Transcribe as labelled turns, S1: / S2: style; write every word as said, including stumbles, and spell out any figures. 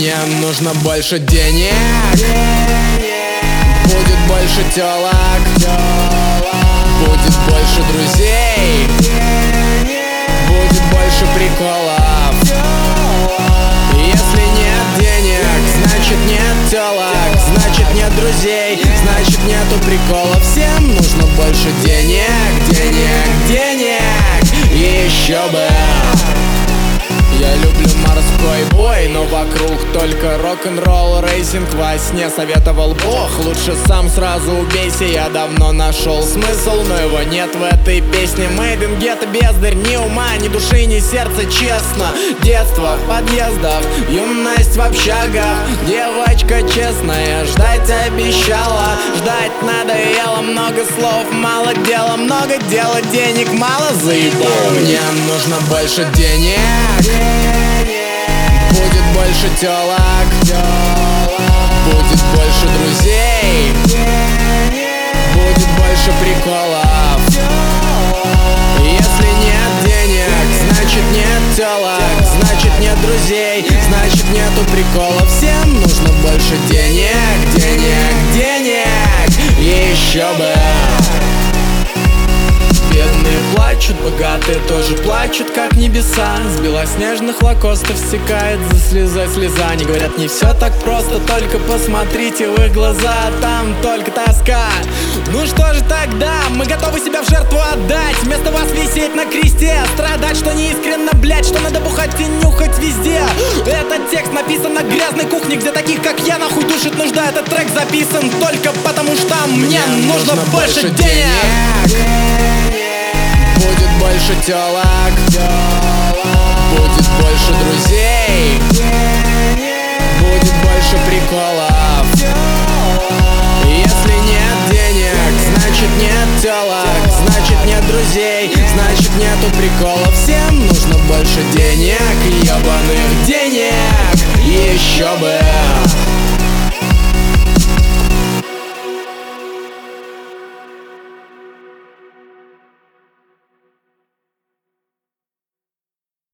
S1: Мне нужно больше денег, будет больше телок, будет больше друзей, будет больше приколов. Если нет денег, значит нет телок, значит нет друзей, значит нету приколов. Всем нужно больше денег, денег, денег, и еще бы. Я люблю морской бой, но вокруг только рок-н-ролл, рейсинг во сне советовал Бог. Лучше сам сразу убейся, я давно нашел смысл, но его нет в этой песне. Made in Ghetto, бездарь, ни ума, ни души, ни сердца, честно. Детство в подъездах, юность в общагах. Девочка честная, ждать обещала. Ждать надоело, много слов, мало дела. Много дела, денег мало, заебал. Мне нужно больше денег, будет больше телок, будет больше друзей, будет больше приколов. Если нет денег, значит нет телок, значит нет друзей, значит нету приколов. Всем нужно больше денег, денег, денег, и еще бы. Бедные плачут, богатые тоже плачут, как небеса. С белоснежных лакостов стекает за слезой слеза. Они говорят, не все так просто, только посмотрите в их глаза, там только тоска. Ну что же тогда, мы готовы себя в жертву отдать, вместо вас висеть на кресте, страдать, что неискренно, блять, что надо бухать и нюхать везде. Этот текст написан на грязной кухне, где таких, как я, нахуй душит нужда. Этот трек записан только потому, что мне, мне нужно, нужно больше, больше денег. Будет больше телок, будет больше друзей, будет больше приколов. Если нет денег, значит нет телок, значит нет друзей, значит нету приколов. Всем нужно больше денег, ебаных денег, еще бы.